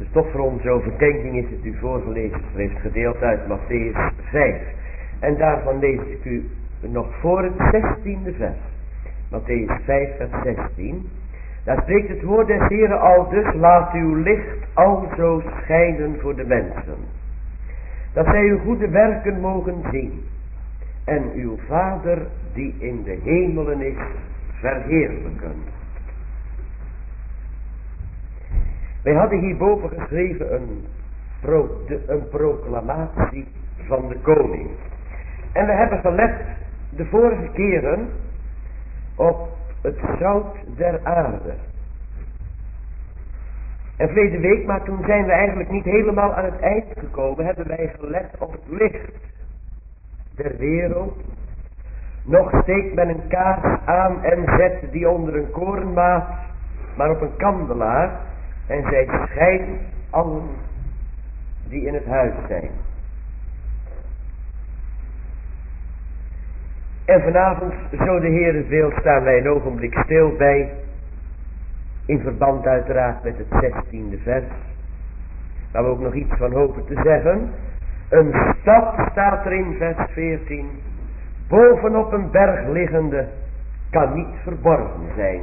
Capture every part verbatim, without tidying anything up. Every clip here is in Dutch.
Dus toch voor onze overdenking is het u voorgelezen schriftgedeelte uit Mattheüs vijf. En daarvan lees ik u nog voor het zestiende vers. Mattheüs vijf vers zestien. Daar spreekt het woord des Heeren al dus: laat uw licht alzo schijnen voor de mensen, dat zij uw goede werken mogen zien, en uw Vader die in de hemelen is verheerlijken. Wij hadden hierboven geschreven een, pro, de, een proclamatie van de koning. En we hebben gelet de vorige keren op het zout der aarde. En verleden week, maar toen zijn we eigenlijk niet helemaal aan het eind gekomen, hebben wij gelet op het licht der wereld. Nog steekt men een kaars aan en zet die onder een korenmaat, maar op een kandelaar, en zij schijnt allen die in het huis zijn. En vanavond, zo de Heere wil, staan wij een ogenblik stil bij, in verband uiteraard met het zestiende vers, waar we ook nog iets van hopen te zeggen. Een stad, staat er in vers veertien, bovenop een berg liggende, kan niet verborgen zijn.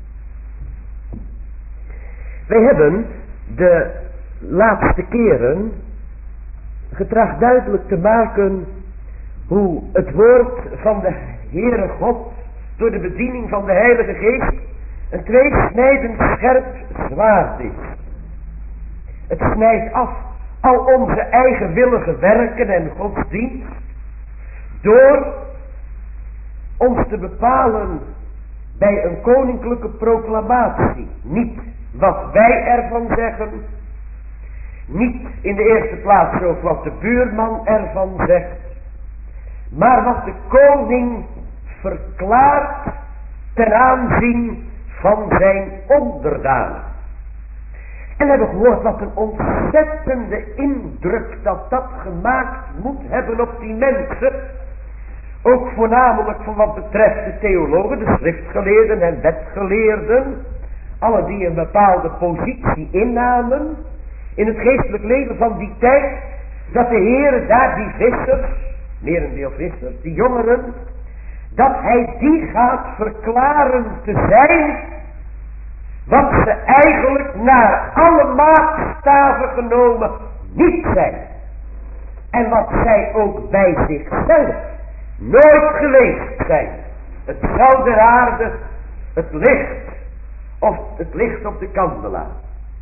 Wij hebben de laatste keren getracht duidelijk te maken hoe het woord van de Heere God door de bediening van de Heilige Geest een tweesnijdend scherp zwaard is. Het snijdt af al onze eigenwillige werken en godsdienst door ons te bepalen bij een koninklijke proclamatie. Niet wat wij ervan zeggen, niet in de eerste plaats ook wat de buurman ervan zegt, maar wat de koning verklaart ten aanzien van zijn onderdanen. En we hebben gehoord wat een ontzettende indruk dat dat gemaakt moet hebben op die mensen. Ook voornamelijk voor wat betreft de theologen, de schriftgeleerden en wetgeleerden. Alle die een bepaalde positie innamen in het geestelijk leven van die tijd. Dat de Heere daar die vissers, merendeel vissers, die jongeren, dat hij die gaat verklaren te zijn wat ze eigenlijk naar alle maatstaven genomen niet zijn. En wat zij ook bij zichzelf nooit geweest zijn. Het zout der aarde, het licht, of het licht op de kandelaar.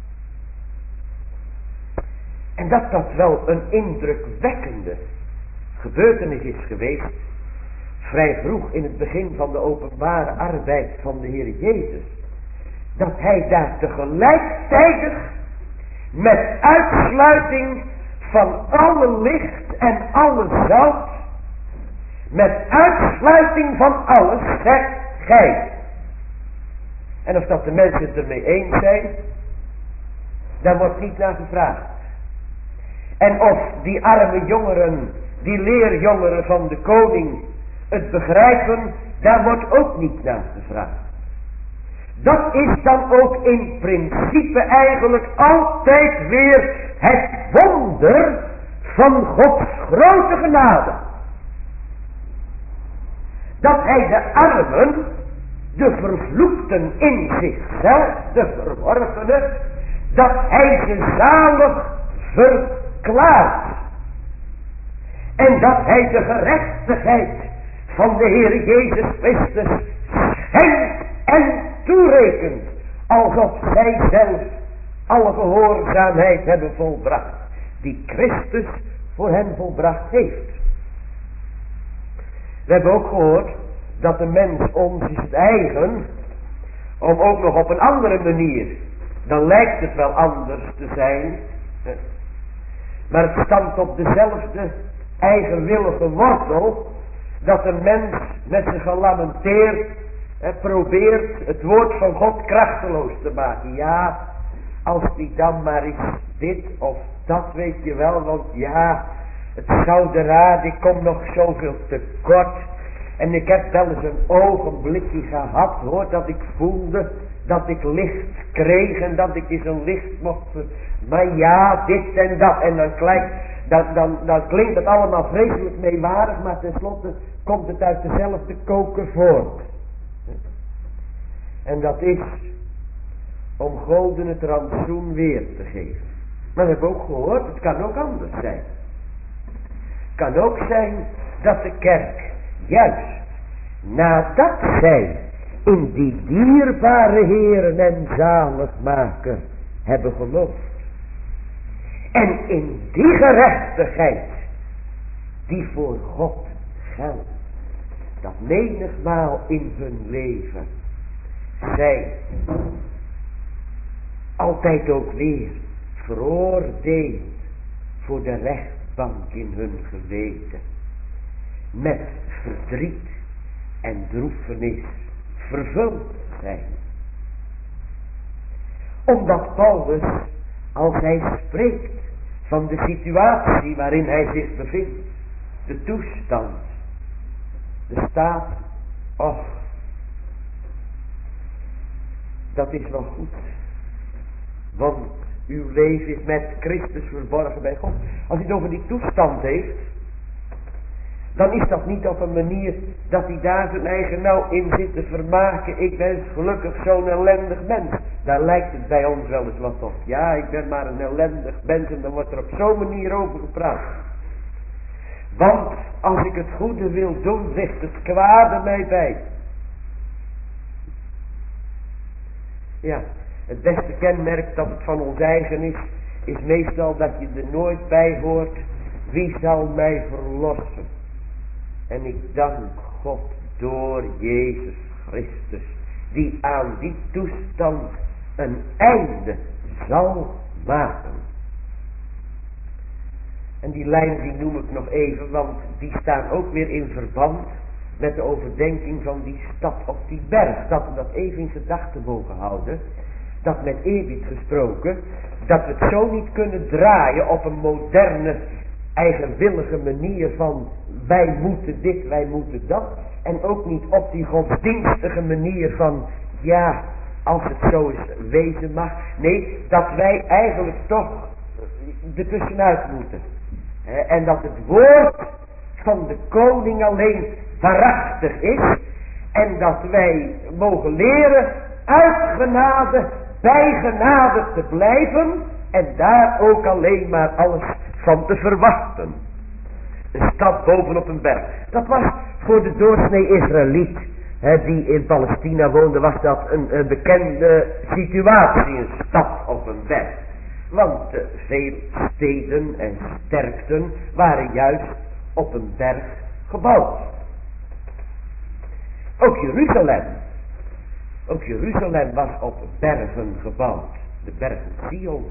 En dat dat wel een indrukwekkende gebeurtenis is geweest, vrij vroeg in het begin van de openbare arbeid van de Heer Jezus, dat hij daar tegelijkertijd met uitsluiting van alle licht en alle zout, met uitsluiting van alles, zegt gij. En of dat de mensen het ermee eens zijn, daar wordt niet naar gevraagd. En of die arme jongeren, die leerjongeren van de koning het begrijpen, daar wordt ook niet naar gevraagd. Dat is dan ook in principe eigenlijk altijd weer het wonder van Gods grote genade. Dat hij de armen, de vervloekten in zichzelf, de verworpenen, dat hij ze zalig verklaart. En dat hij de gerechtigheid van de Heer Jezus Christus schenkt en toerekent, alsof zij zelf alle gehoorzaamheid hebben volbracht, die Christus voor hen volbracht heeft. We hebben ook gehoord dat de mens ons is het eigen om ook nog op een andere manier, dan lijkt het wel anders te zijn, maar het stamt op dezelfde eigenwillige wortel, dat een mens met zijn gelamenteerd en probeert het woord van God krachteloos te maken. Ja, als die dan maar eens dit of dat, weet je wel, want ja, het gouden raad, ik kom nog zoveel tekort. En ik heb wel eens een ogenblikje gehad, hoor, dat ik voelde dat ik licht kreeg en dat ik eens een licht mocht. Maar ja, dit en dat. En dan, klinkt, dan, dan, dan klinkt het allemaal vreselijk meewarig, maar tenslotte komt het uit dezelfde koker voort. En dat is om goden het rantsoen weer te geven. Maar dat heb ik ook gehoord, het kan ook anders zijn. Het kan ook zijn dat de kerk juist nadat zij in die dierbare Heeren en zaligmaker hebben geloofd. En in die gerechtigheid die voor God geldt. Dat menigmaal in hun leven zij altijd ook weer veroordeeld voor de rechtbank in hun geweten. Met verdriet en droefenis vervuld zijn. Omdat Paulus, als hij spreekt van de situatie waarin hij zich bevindt, de toestand, de staat, och, dat is wel goed. Want uw leven is met Christus verborgen bij God. Als hij het over die toestand heeft, dan is dat niet op een manier dat hij daar zijn eigen nou in zit te vermaken. Ik ben gelukkig zo'n ellendig mens. Daar lijkt het bij ons wel eens wat op. Ja, ik ben maar een ellendig mens en dan wordt er op zo'n manier over gepraat. Want als ik het goede wil doen, ligt het kwade mij bij. Ja, het beste kenmerk dat het van ons eigen is, is meestal dat je er nooit bij hoort. Wie zal mij verlossen? En ik dank God door Jezus Christus, die aan die toestand een einde zal maken. En die lijn die noem ik nog even, want die staan ook weer in verband met de overdenking van die stad op die berg. Dat we dat even in gedachten mogen houden. Dat met eerbied gesproken, dat we het zo niet kunnen draaien op een moderne, eigenwillige manier van wij moeten dit, wij moeten dat. En ook niet op die godsdienstige manier van ja, als het zo is, wezen mag. Nee, dat wij eigenlijk toch ertussenuit moeten. En dat het woord van de koning alleen waarachtig is. En dat wij mogen leren uit genade, bij genade te blijven. En daar ook alleen maar alles van te verwachten. Een stad bovenop een berg. Dat was voor de doorsnee Israëliet, hè, die in Palestina woonde, was dat een, een bekende situatie. Een stad op een berg. Want uh, veel steden en sterkten waren juist op een berg gebouwd. Ook Jeruzalem. Ook Jeruzalem was op bergen gebouwd. De bergen Sion.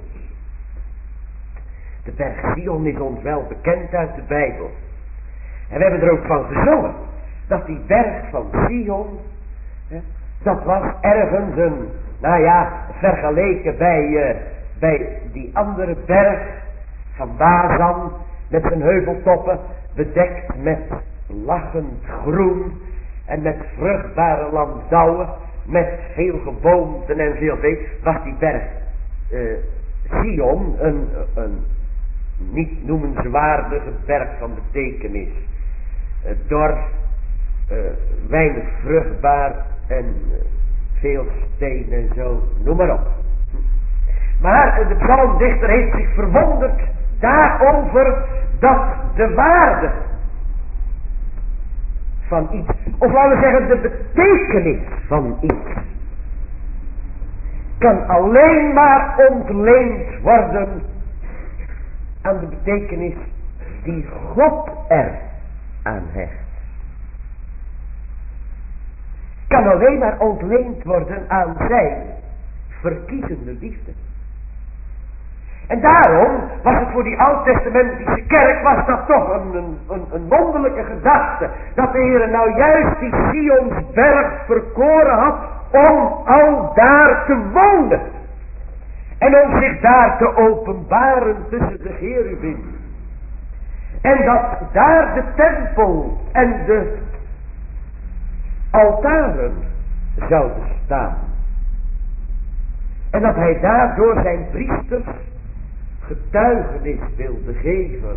De berg Sion is ons wel bekend uit de Bijbel. En we hebben er ook van gezongen. Dat die berg van Sion, hè, dat was ergens een, nou ja, vergeleken bij, uh, bij die andere berg van Bazan, met zijn heuveltoppen, bedekt met lachend groen en met vruchtbare landouwen, met veel geboomten en veel vee, was die berg uh, Sion een, een niet noemenswaardige berg van betekenis. Uh, dor, uh, weinig vruchtbaar en uh, veel steen en zo, noem maar op. Maar de psalmdichter heeft zich verwonderd daarover dat de waarde van iets, of laten we zeggen de betekenis van iets, kan alleen maar ontleend worden aan de betekenis die God er aan hecht. Kan alleen maar ontleend worden aan zijn verkiezende liefde. En daarom was het voor die oud-testamentische kerk, was dat toch een, een, een wonderlijke gedachte. Dat de Heer nou juist die Sionsberg verkoren had om al daar te wonen. En om zich daar te openbaren tussen de cherubim. En dat daar de tempel en de altaren zouden staan. En dat hij daardoor zijn priesters getuigenis wilde geven.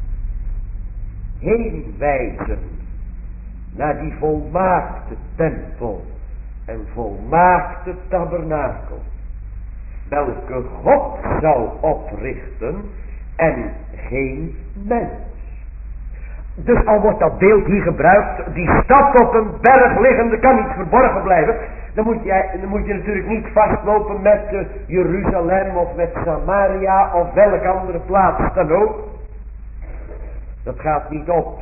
Heen wijzen naar die volmaakte tempel en volmaakte tabernakel, welke God zou oprichten en geen mens. Dus al wordt dat beeld hier gebruikt, die stad op een berg liggende kan niet verborgen blijven. Dan moet je, dan moet je natuurlijk niet vastlopen met uh, Jeruzalem of met Samaria of welke andere plaats dan ook. Dat gaat niet op.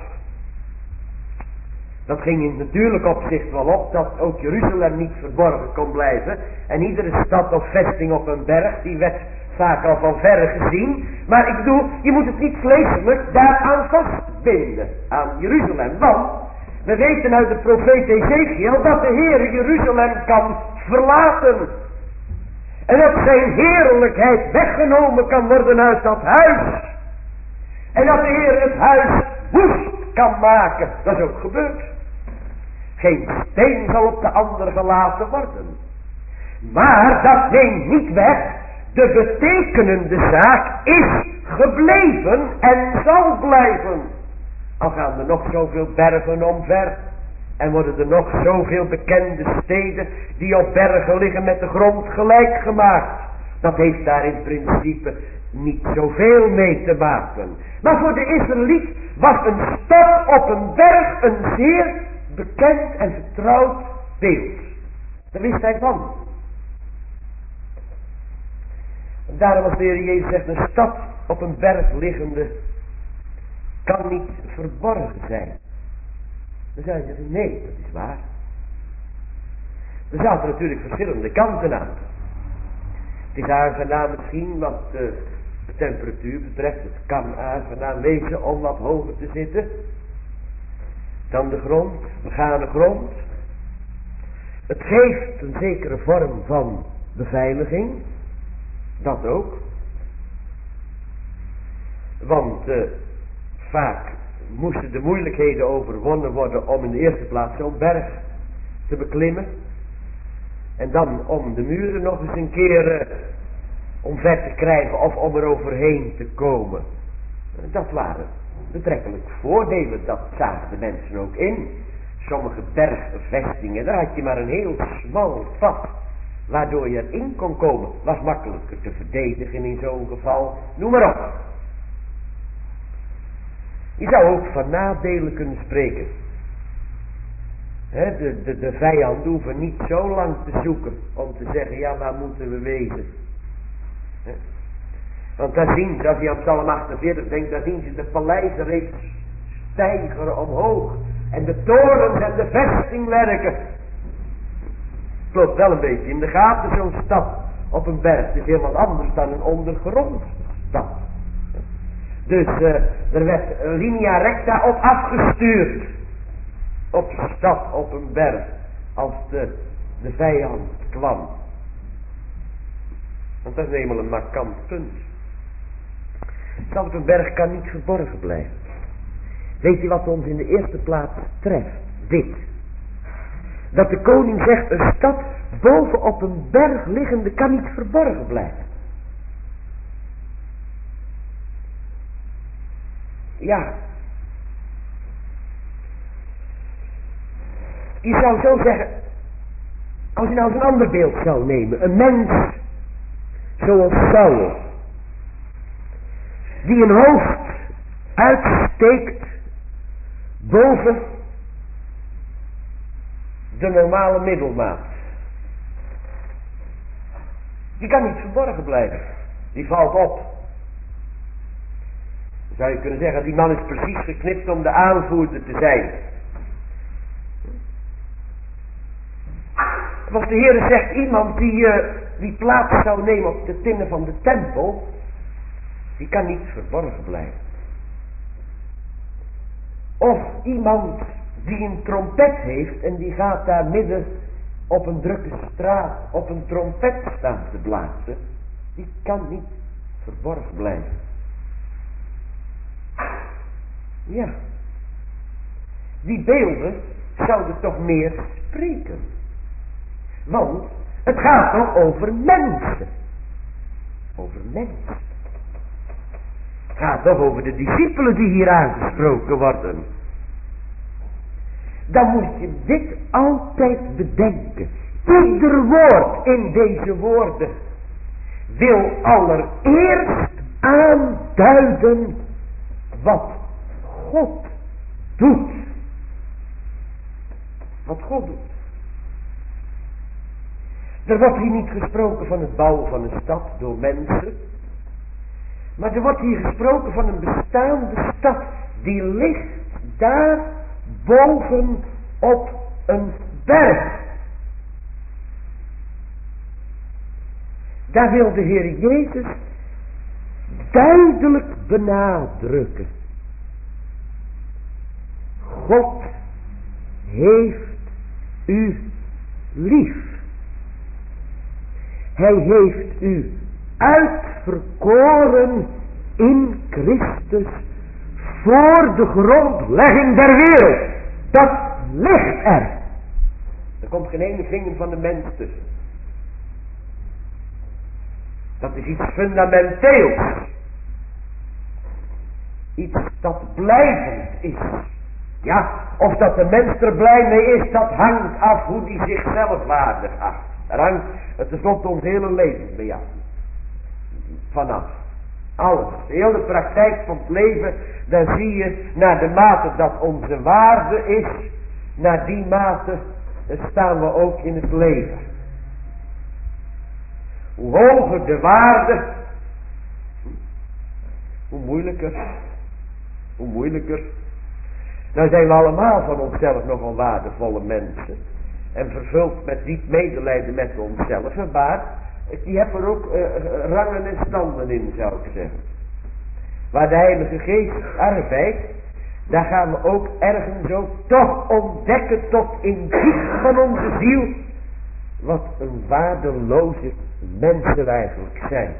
Dat ging in natuurlijk opzicht wel op, dat ook Jeruzalem niet verborgen kon blijven. En iedere stad of vesting op een berg, die werd vaak al van verre gezien. Maar ik bedoel, je moet het niet vleeselijk daaraan vastbinden, aan Jeruzalem. Want we weten uit de profeet Ezekiel dat de Heer Jeruzalem kan verlaten. En dat zijn heerlijkheid weggenomen kan worden uit dat huis. En dat de Heer het huis woest kan maken. Dat is ook gebeurd. Geen steen zal op de andere gelaten worden. Maar dat neemt niet weg. De betekenende zaak is gebleven en zal blijven. Al gaan er nog zoveel bergen omver. En worden er nog zoveel bekende steden die op bergen liggen met de grond gelijk gemaakt. Dat heeft daar in principe niet zoveel mee te maken. Maar voor de Israëliet was een stad op een berg een zeer bekend en vertrouwd beeld. Daar wist hij van. Daarom als de Heer Jezus zegt, een stad op een berg liggende kan niet verborgen zijn. Dan zou je zeggen, nee, dat is waar. Er zaten natuurlijk verschillende kanten aan. Het is aangenaam misschien wat de temperatuur betreft. Het kan aangenaam wezen om wat hoger te zitten dan de grond, begane grond. Het geeft een zekere vorm van beveiliging. Dat ook. Want uh, vaak moesten de moeilijkheden overwonnen worden om in de eerste plaats zo'n berg te beklimmen. En dan om de muren nog eens een keer uh, omver te krijgen of om er overheen te komen. Dat waren betrekkelijk voordelen, dat zagen de mensen ook in. Sommige bergvestingen, daar had je maar een heel smal vat, waardoor je erin kon komen. Was makkelijker te verdedigen in zo'n geval, noem maar op. Je zou ook van nadelen kunnen spreken. He, de, de, de vijanden hoeven niet zo lang te zoeken om te zeggen, ja, waar moeten we wezen? He. Want daar zien ze, als je aan Psalm achtenveertig denkt, daar zien ze de paleizen reeds stijgen omhoog. En de torens en de vestingwerken. Klopt wel een beetje in de gaten, zo'n stad op een berg. Het is helemaal anders dan een ondergrondse stad. Dus uh, er werd linea recta op afgestuurd. Op de stad, op een berg. Als de, de vijand kwam. Want dat is eenmaal een markant punt. Een stad op een berg kan niet verborgen blijven. Weet je wat ons in de eerste plaats treft? Dit. Dat de koning zegt, een stad boven op een berg liggende kan niet verborgen blijven. Ja. Je zou zo zeggen, als je nou eens een ander beeld zou nemen. Een mens, zoals Saul, die een hoofd uitsteekt boven de normale middelmaat. Die kan niet verborgen blijven. Die valt op. Dan zou je kunnen zeggen, die man is precies geknipt om de aanvoerder te zijn. Want de Heer zegt, iemand die, uh, die plaats zou nemen op de tinnen van de tempel, die kan niet verborgen blijven. Of iemand die een trompet heeft en die gaat daar midden op een drukke straat op een trompet staan te blazen, die kan niet verborgen blijven. Ja, die beelden zouden toch meer spreken. Want Het gaat toch over mensen. Over mensen. Het gaat toch over de discipelen die hier aangesproken worden. Dan moet je dit altijd bedenken. Ieder woord in deze woorden wil allereerst aanduiden wat God doet. Wat God doet. Er wordt hier niet gesproken van het bouwen van een stad door mensen. Maar er wordt hier gesproken van een bestaande stad. Die ligt daar boven op een berg. Daar wil de Heer Jezus duidelijk benadrukken. God heeft u lief. Hij heeft u uitverkoren in Christus voor de grondlegging der wereld. Dat ligt er. Er komt geen ene vinger van de mens tussen. Dat is iets fundamenteels. Iets dat blijvend is. Ja, of dat de mens er blij mee is, dat hangt af hoe die zichzelf waardig acht. Daar hangt het tenslotte ons hele leven bij af. Vanaf. Alles. De hele praktijk van het leven, daar zie je naar de mate dat onze waarde is, naar die mate staan we ook in het leven. Hoe hoger de waarde, hoe moeilijker, hoe moeilijker. Nou zijn we allemaal van onszelf nogal waardevolle mensen. En vervuld met diep medelijden met onszelf. Maar die hebben er ook uh, rangen en standen in, zou ik zeggen. Waar de Heilige Geest arbeidt, daar gaan we ook ergens ook toch ontdekken tot in diep van onze ziel. Wat een waardeloze mensen eigenlijk zijn.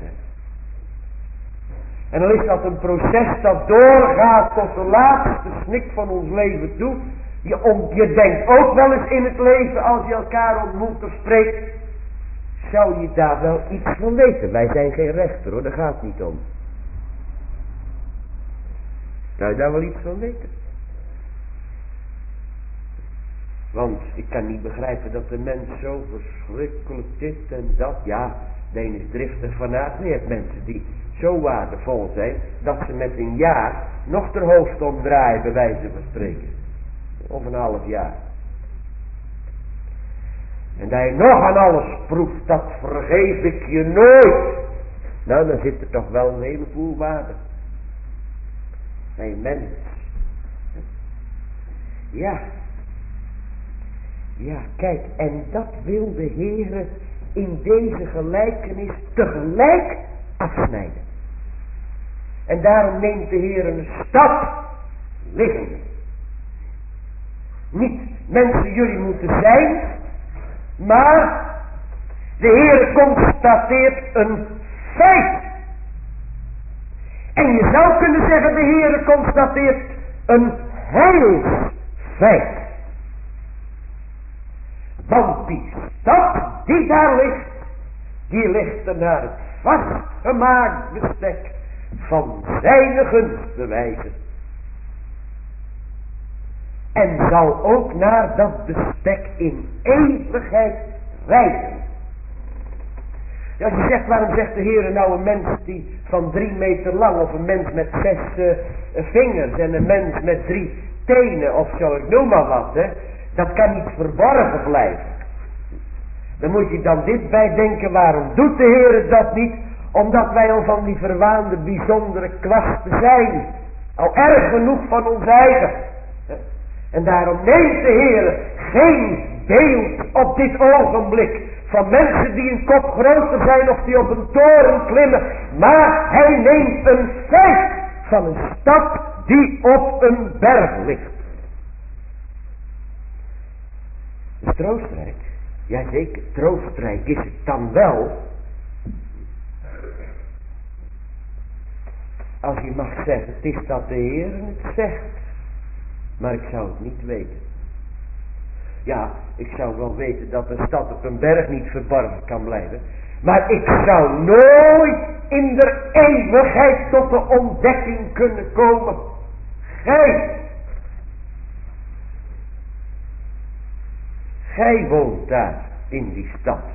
En dan is dat een proces dat doorgaat tot de laatste snik van ons leven toe. Je, om, je denkt ook wel eens in het leven, als je elkaar ontmoet of spreekt, zou je daar wel iets van weten. Wij zijn geen rechter hoor, daar gaat het niet om. Zou je daar wel iets van weten? Want ik kan niet begrijpen dat de mens zo verschrikkelijk dit en dat, ja, de een is driftig fanaat. Nee, je hebt mensen die zo waardevol zijn, dat ze met een jaar nog ter hoofd omdraaien, bij wijze van spreken. Of een half jaar. En dat je nog aan alles proeft, dat vergeef ik je nooit. Nou, dan zit er toch wel een heleboel waarde. Bij een mens. Ja. Ja, kijk, en dat wil de Heere in deze gelijkenis tegelijk afsnijden. En daarom neemt de Heer een stad liggende. Niet mensen jullie moeten zijn, maar de Heer constateert een feit. En je zou kunnen zeggen, de Heer constateert een heilsfeit. Want die stad die daar ligt, die ligt er naar het vastgemaakt bestek van zijn gunstbewijzen. En zal ook naar dat bestek in eeuwigheid rijden. Ja, als je zegt, waarom zegt de Heer nou een mens die van drie meter lang, of een mens met zes uh, vingers en een mens met drie tenen of zo, ik noem maar wat, hè. Dat kan niet verborgen blijven. Dan moet je dan dit bij denken, waarom doet de Heer dat niet? Omdat wij al van die verwaande bijzondere kwasten zijn. Al erg genoeg van ons eigen. En daarom neemt de Heer geen beeld op dit ogenblik van mensen die een kop groter zijn of die op een toren klimmen. Maar hij neemt een feit van een stad die op een berg ligt. Is troostrijk? Jazeker, troostrijk is het dan wel. Als je mag zeggen, het is dat de Heer het zegt. Maar ik zou het niet weten. Ja, ik zou wel weten dat een stad op een berg niet verborgen kan blijven. Maar ik zou nooit in de eeuwigheid tot de ontdekking kunnen komen. Gij. Gij woont daar in die stad.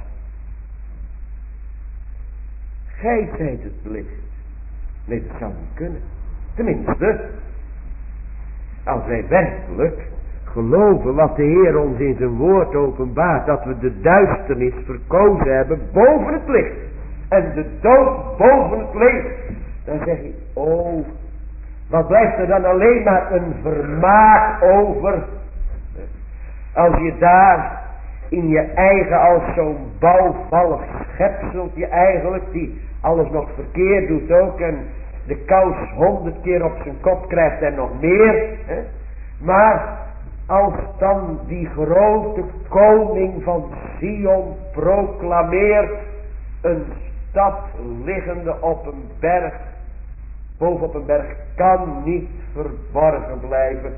Gij zijt het licht. Nee, dat zou niet kunnen. Tenminste, als wij werkelijk geloven wat de Heer ons in zijn woord openbaart, dat we de duisternis verkozen hebben boven het licht en de dood boven het leven, dan zeg ik, oh, wat blijft er dan alleen maar een vermaak over, als je daar in je eigen als zo'n bouwvallig schepseltje eigenlijk, die alles nog verkeerd doet ook en de kous honderd keer op zijn kop krijgt en nog meer, hè? Maar als dan die grote koning van Sion proclameert, een stad liggende op een berg, bovenop een berg, kan niet verborgen blijven.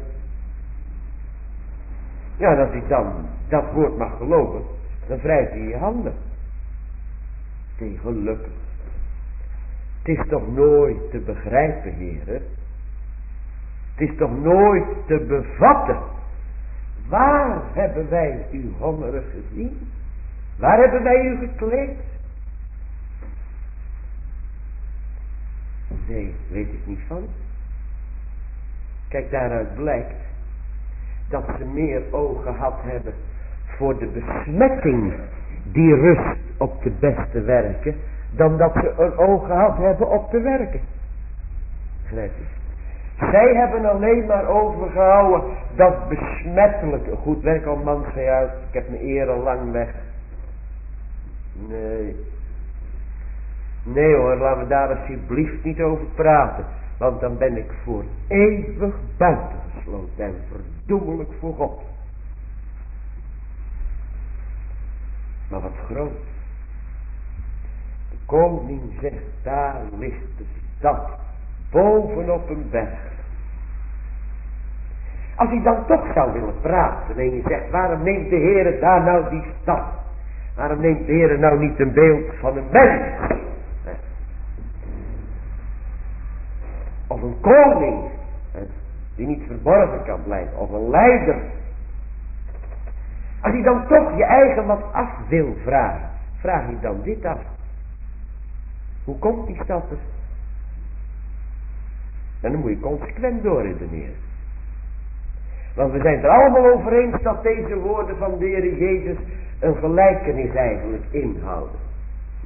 Ja, als hij dan dat woord mag geloven, dan wrijf je je handen. Nee, gelukkig. Het is toch nooit te begrijpen, heren. Het is toch nooit te bevatten. Waar hebben wij u hongerig gezien? Waar hebben wij u gekleed? Nee, weet ik niet van. Kijk, daaruit blijkt dat ze meer oog gehad hebben voor de besmetting die rust op de beste werken, dan dat ze een oog gehad hebben op de werken. Grijp je? Zij hebben alleen maar overgehouden dat besmettelijke. Goed werk al man, zei uit, ik heb mijn eer al lang weg. Nee. Nee hoor, laten we daar alsjeblieft niet over praten. Want dan ben ik voor eeuwig buitengesloten en verdoemelijk voor God. Maar wat groot. De koning zegt, daar ligt de stad bovenop een berg. Als hij dan toch zou willen praten en je zegt, waarom neemt de Heer daar nou die stad? Waarom neemt de Heer nou niet een beeld van een mens? Of een koning die niet verborgen kan blijven, of een leider. Als je dan toch je eigen wat af wil vragen, vraag je dan dit af. Hoe komt die stad er? En dan moet je consequent doorredeneren. Want we zijn het er allemaal over eens dat deze woorden van de Heer Jezus een gelijkenis eigenlijk inhouden. Hm?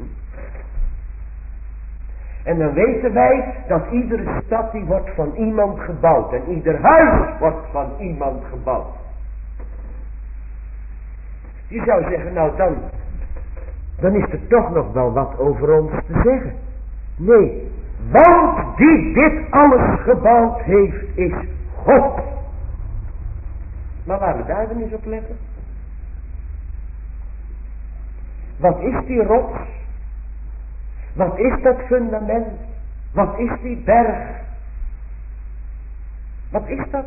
En dan weten wij dat iedere stad die wordt van iemand gebouwd. En ieder huis wordt van iemand gebouwd. Je zou zeggen, nou dan, dan is er toch nog wel wat over ons te zeggen. Nee, want die dit alles gebouwd heeft, is God. Maar laten we daar dan eens op letten. Wat is die rots? Wat is dat fundament? Wat is die berg? Wat is dat?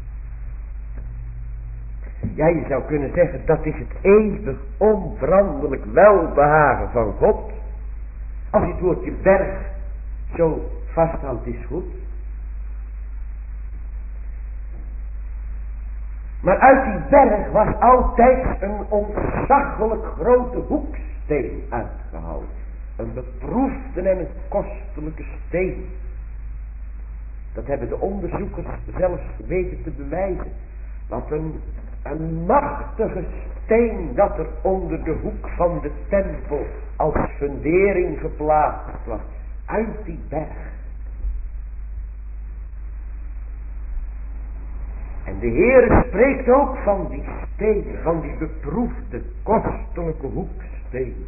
Ja, je zou kunnen zeggen, dat is het eeuwig onveranderlijk welbehagen van God. Als je het woordje berg zo vasthoudt, is goed. Maar uit die berg was altijd een ontzaglijk grote hoeksteen uitgehouden. Een beproefde en een kostelijke steen. Dat hebben de onderzoekers zelfs weten te bewijzen. Wat een, een machtige steen dat er onder de hoek van de tempel als fundering geplaatst was. Uit die berg. En de Heer spreekt ook van die steen, van die beproefde, kostelijke hoeksteen.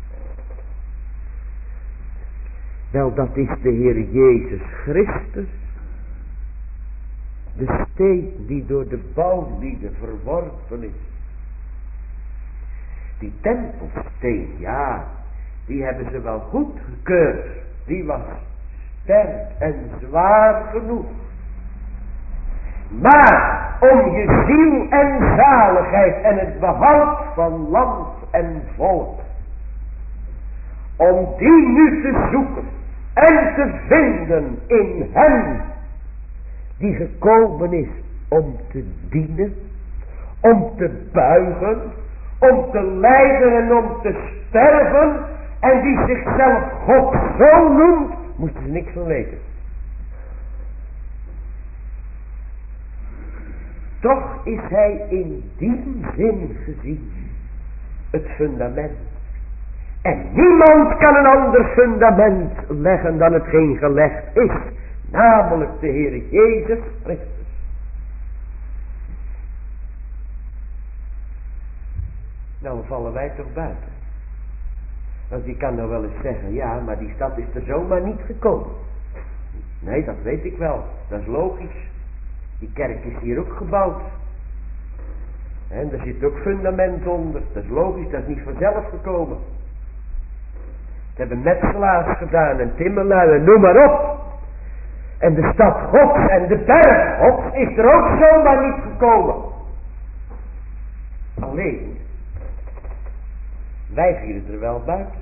Wel, dat is de Heer Jezus Christus. De steen die door de bouwlieden verworpen is. Die tempelsteen, ja, die hebben ze wel goed gekeurd. Die was sterk en zwaar genoeg. Maar om je ziel en zaligheid en het behoud van land en volk. Om die nu te zoeken en te vinden in hem die gekomen is om te dienen, om te buigen, om te lijden en om te sterven, en die zichzelf God zo noemt, moesten ze niks van weten. Toch is hij in die zin gezien het fundament. En niemand kan een ander fundament leggen dan hetgeen gelegd is, namelijk de Heer Jezus Christus. Nou vallen wij toch buiten. Want die kan nou wel eens zeggen, ja, maar die stad is er zomaar niet gekomen. Nee, dat weet ik wel, dat is logisch. Die kerk is hier ook gebouwd. En er zit ook fundament onder, dat is logisch, dat is niet vanzelf gekomen. Ze hebben metselaars gedaan en timmerlui en noem maar op. En de stad Gods en de berg Gods is er ook zomaar niet gekomen. Alleen, wij vielen er wel buiten.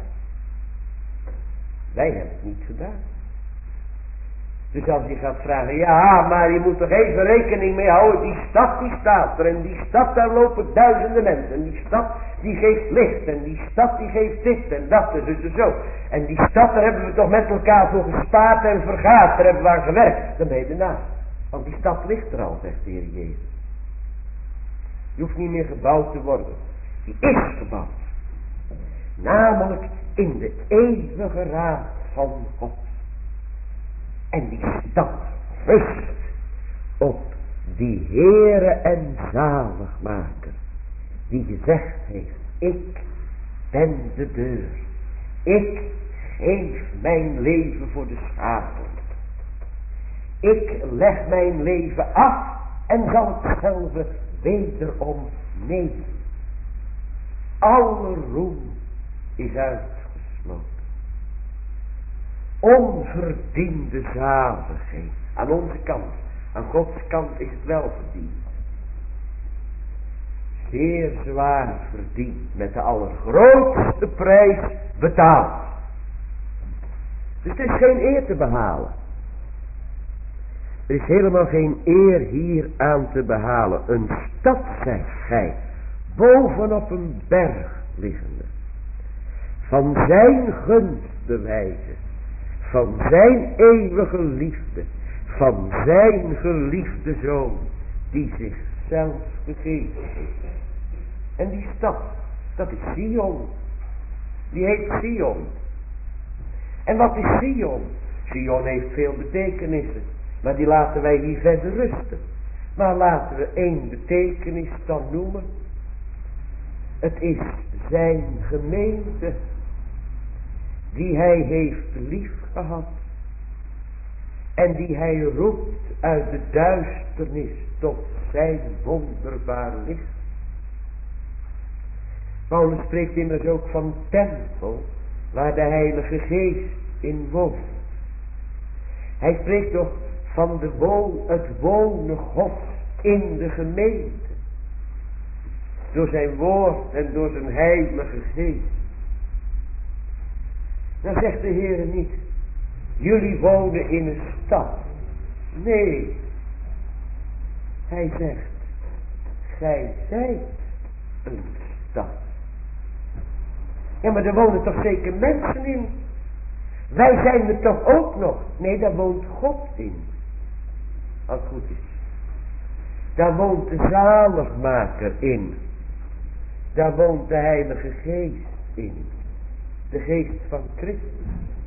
Wij hebben het niet gedaan. Dus als je gaat vragen, ja, maar je moet toch even rekening mee houden, die stad die staat er, en die stad daar lopen duizenden mensen, en die stad die geeft licht, en die stad die geeft dit en dat, en dus en zo. En die stad, daar hebben we toch met elkaar voor gespaard en vergaat, daar hebben we aan gewerkt. Dan ben je ernaast. Want die stad ligt er al, zegt de Heer Jezus. Die hoeft niet meer gebouwd te worden. Die is gebouwd. Namelijk in de eeuwige raad van God. En die stad rust op die Heere en Zaligmaker, die gezegd heeft, ik ben de deur. Ik geef mijn leven voor de schapen. Ik leg mijn leven af en zal het zelf wederom nemen. Alle roem is uitgesloten. Onverdiende zaligheid. Aan onze kant. Aan Gods kant is het wel verdiend. Zeer zwaar verdiend. Met de allergrootste prijs betaald. Dus het is geen eer te behalen. Er is helemaal geen eer hier aan te behalen. Een stad, zegt gij, bovenop een berg liggende. Van zijn gunst bewijzen. Van zijn eeuwige liefde. Van zijn geliefde zoon. Die zichzelf gegeven heeft. En die stad. Dat is Sion. Die heet Sion. En wat is Sion? Sion heeft veel betekenissen. Maar die laten wij hier verder rusten. Maar laten we één betekenis dan noemen. Het is zijn gemeente. Die hij heeft lief gehad. En die hij roept uit de duisternis tot zijn wonderbaar licht. Paulus spreekt immers ook van tempel waar de Heilige Geest in woont. Hij spreekt toch van de woon, het wonen Gods in de gemeente. Door zijn woord en door zijn Heilige Geest. Dan zegt de Heer niet, jullie wonen in een stad. Nee. Hij zegt, gij zijt een stad. Ja, maar er wonen toch zeker mensen in. Wij zijn er toch ook nog. Nee, daar woont God in. Als het goed is. Daar woont de zaligmaker in. Daar woont de Heilige Geest in. De geest van Christus.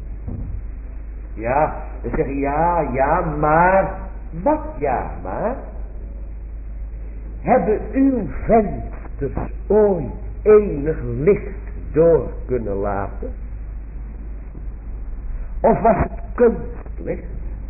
Ja, dan zeg je ja, ja, maar. Wat ja, maar? Hebben uw vensters ooit enig licht door kunnen laten? Of was het kunstlicht?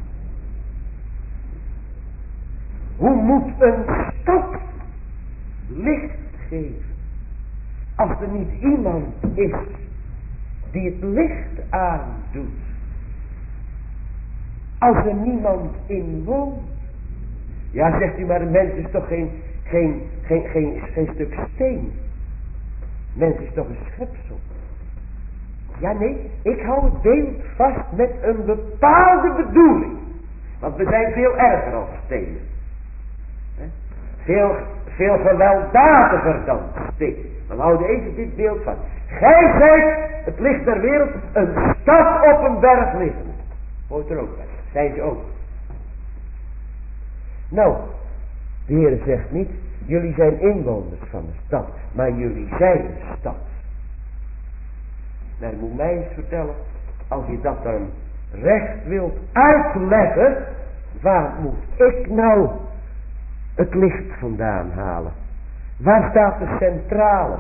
Hoe moet een stad licht geven als er niet iemand is die het licht aandoet? Als er niemand in woont, Ja, zegt u, maar een mens is toch geen, geen, geen, geen, geen stuk steen. Mens is toch een schepsel. Ja, nee, ik hou het beeld vast met een bepaalde bedoeling. Want we zijn veel erger als stenen. He? Veel, veel gewelddadiger dan stenen. Dan houden even dit beeld vast. Gij zijt, het licht der wereld, een stad op een berg liggen. Hoort er ook bij. Zijn ze ook. Nou, de Heer zegt niet, jullie zijn inwoners van de stad, maar jullie zijn een stad. Nou, je moet mij eens vertellen, als je dat dan recht wilt uitleggen, waar moet ik nou het licht vandaan halen? Waar staat de centrale?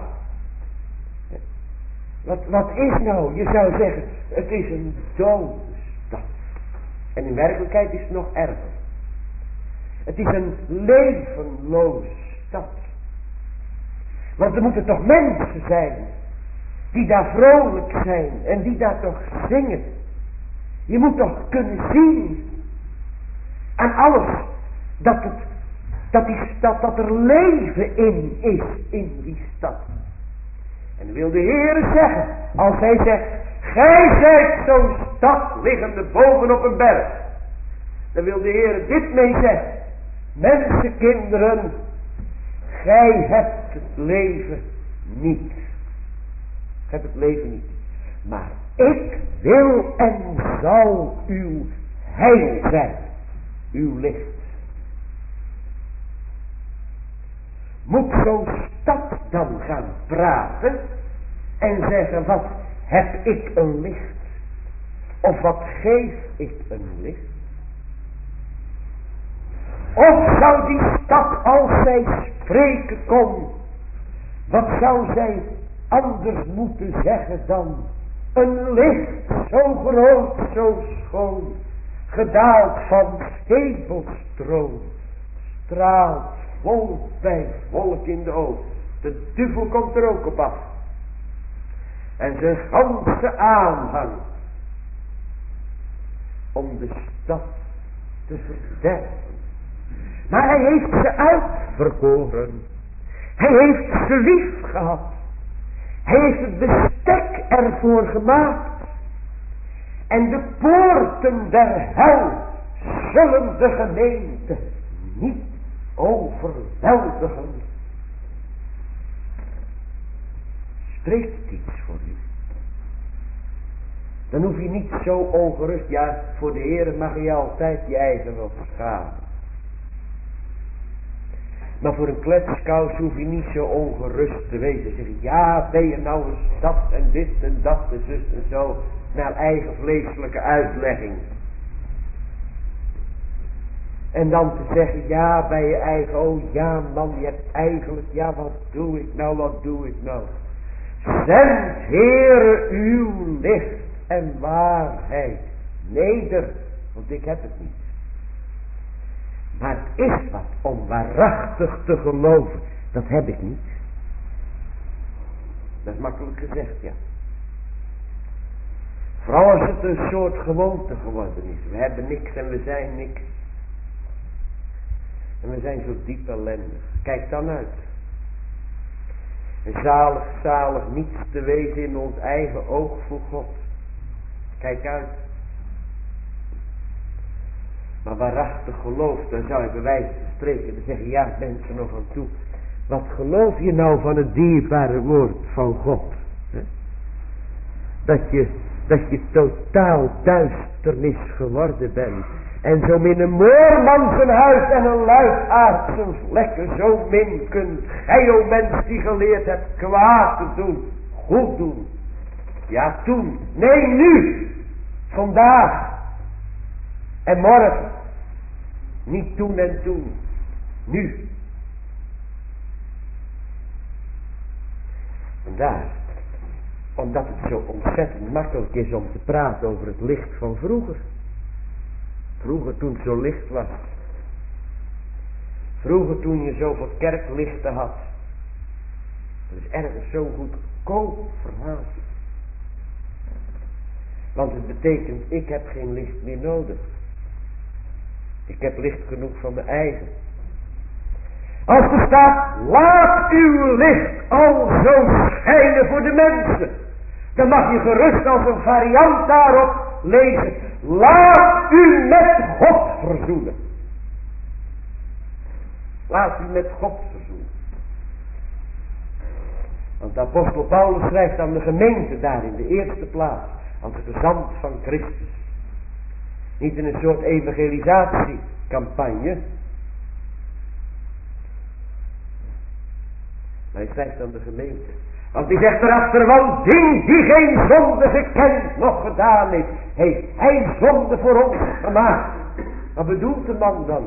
Wat, wat is nou? Je zou zeggen, het is een dode stad. En in werkelijkheid is het nog erger. Het is een levenloze stad. Want er moeten toch mensen zijn die daar vrolijk zijn en die daar toch zingen. Je moet toch kunnen zien aan alles dat, het, dat die stad, dat er leven in is in die stad. En dan wil de Heer zeggen, als hij zegt, gij zijt zo'n stad liggende bovenop een berg. Dan wil de Heer dit mee zeggen. Mensenkinderen, gij hebt het leven niet. Gij hebt het leven niet. Maar ik wil en zal uw heil zijn. Uw licht. Moet zo'n stad dan gaan praten en zeggen, wat heb ik een licht? Of wat geef ik een licht? Of zou die stad, als zij spreken kon, wat zou zij anders moeten zeggen dan een licht zo groot, zo schoon, gedaald van hemelstroom, straalt vol bij volk in de oog. De duivel komt er ook op af. En zijn ganse aanhang om de stad te verderven. Maar hij heeft ze uitverkoren. Hij heeft ze lief gehad. Hij heeft het bestek ervoor gemaakt. En de poorten der hel zullen de gemeente niet overweldigen. Spreekt iets voor u. Dan hoef je niet zo ongerust. Ja, voor de Heer mag je altijd je eigen wel schamen. Maar voor een kletskous hoef je niet zo ongerust te wezen. Zeggen, ja, ben je nou eens dat en dit en dat en zus en zo. Naar eigen vleeselijke uitlegging. En dan te zeggen, ja, bij je eigen, oh ja man, je hebt eigenlijk, ja, wat doe ik nou, wat doe ik nou. Zend, Heere, uw licht en waarheid neder, want ik heb het niet. Maar het is wat om waarachtig te geloven, dat heb ik niet. Dat is makkelijk gezegd, ja. Vooral als het een soort gewoonte geworden is. We hebben niks en we zijn niks. En we zijn zo diep ellendig. Kijk dan uit. En zalig, zalig niets te wezen in ons eigen oog voor God. Kijk uit. Maar waarachtig geloof, dan zou je bij wijze van spreken zeggen, ja, mensen nog aan toe. Wat geloof je nou van het dierbare woord van God? He? Dat je, dat je totaal duisternis geworden bent. En zo min een moorman zijn huis en een luidaard zijn vlekken, zo min kunt gij, o mens die geleerd hebt kwaad te doen, goed doen. Ja, toen. Nee, nu. Vandaag. En morgen. Niet toen en toen. Nu. Vandaar. Omdat het zo ontzettend makkelijk is om te praten over het licht van vroeger. Vroeger toen het zo licht was. Vroeger toen je zoveel kerklichten had. Dat is ergens zo goedkoop verhaal. Want het betekent, ik heb geen licht meer nodig. Ik heb licht genoeg van mijn eigen. Als er staat, laat uw licht al zo schijnen voor de mensen. Dan mag je gerust als een variant daarop lezen. Laat u met God verzoenen. Laat u met God verzoenen. Want de apostel Paulus schrijft aan de gemeente daar in de eerste plaats. Als de gezant van Christus. Niet in een soort evangelisatiecampagne. Maar hij schrijft aan de gemeente. Want hij zegt erachter, want die die geen zonde gekend nog gedaan heeft, heeft hij zonde voor ons gemaakt. Wat bedoelt de man dan?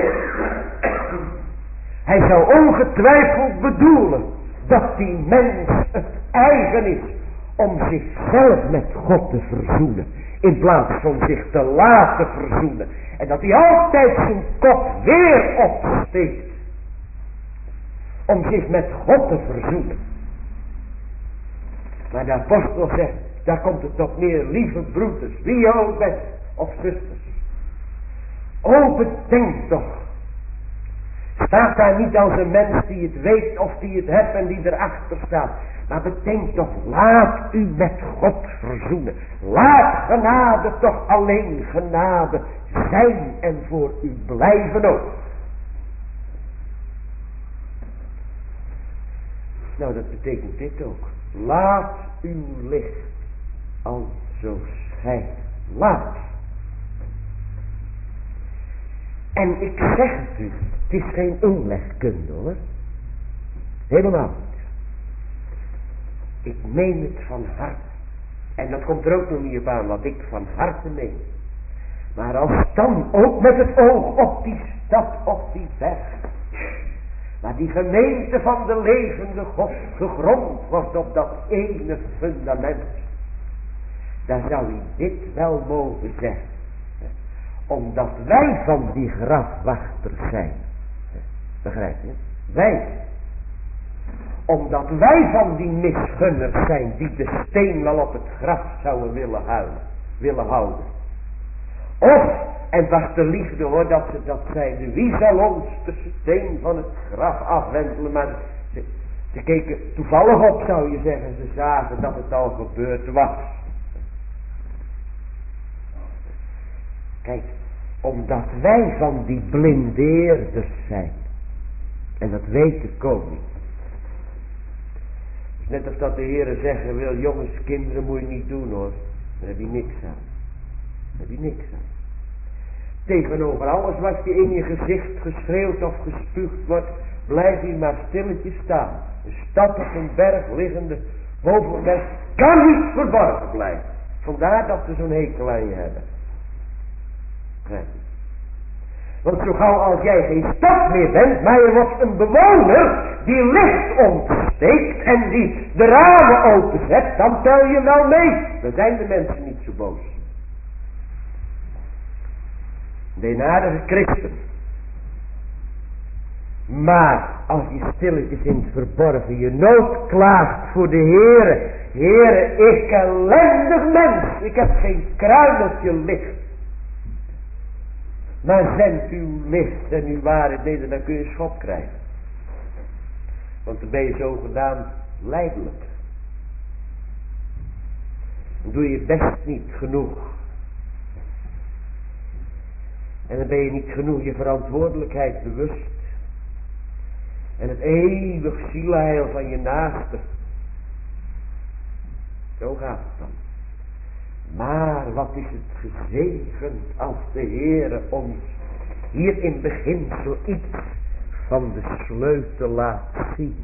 Hij zou ongetwijfeld bedoelen dat die mens het eigen is om zichzelf met God te verzoenen. In plaats van zich te laten verzoenen. En dat hij altijd zijn kop weer opsteekt. Om zich met God te verzoenen. Maar de apostel zegt, daar komt het op neer, lieve broeders, wie je ook bent, of zusters. O, bedenk toch. Staat daar niet als een mens die het weet of die het hebt en die erachter staat. Maar bedenk toch, laat u met God verzoenen. Laat genade toch alleen genade zijn en voor u blijven ook. Nou, dat betekent dit ook. Laat uw licht al zo schijnen. Laat. En ik zeg het u, het is geen inlegkunde hoor. Helemaal niet. Ik meen het van harte. En dat komt er ook nog niet op aan wat ik van harte meen. Maar als dan ook met het oog op die stad, op die berg. Maar die gemeente van de levende God gegrond wordt op dat ene fundament. Dan zou hij dit wel mogen zeggen. Omdat wij van die grafwachters zijn. Begrijp je? Wij. Omdat wij van die misgunners zijn die de steen wel op het graf zouden willen houden. Willen houden. Of, en was de liefde hoor dat ze dat zeiden. Wie zal ons de steen van het graf afwentelen? Maar ze, ze keken toevallig op zou je zeggen. Ze zagen dat het al gebeurd was. Kijk, omdat wij van die blindeerders zijn. En dat weet de koning. Het is net of dat de Heere zeggen wil, jongens, kinderen moet je niet doen hoor. Daar heb je niks aan. Daar heb je niks aan. Tegenover alles wat je in je gezicht geschreeuwd of gespuugd wordt, blijf je maar stilletjes staan. Een stad op een berg liggende boven berg kan niet verborgen blijven. Vandaar dat ze zo'n hekel aan je hebben. Nee. Want zo gauw als jij geen stad meer bent, maar je wordt een bewoner die licht ontsteekt en die de ramen openzet, dan tel je wel mee. Dan zijn de mensen niet zo boos. De eenaardige christen. Maar als je stilletjes in het verborgen je nood klaagt voor de Heere. Heere, ik ellendig mens, ik heb geen kruimeltje licht. Maar zend uw licht en uw waarheid neder, dan kun je schop krijgen. Want dan ben je zogenaamd lijdelijk. Dan doe je best niet genoeg. En dan ben je niet genoeg je verantwoordelijkheid bewust. En het eeuwig zielheil van je naaste. Zo gaat het dan. Maar wat is het gezegend als de Heere ons hier in beginsel iets van de sleutel laat zien.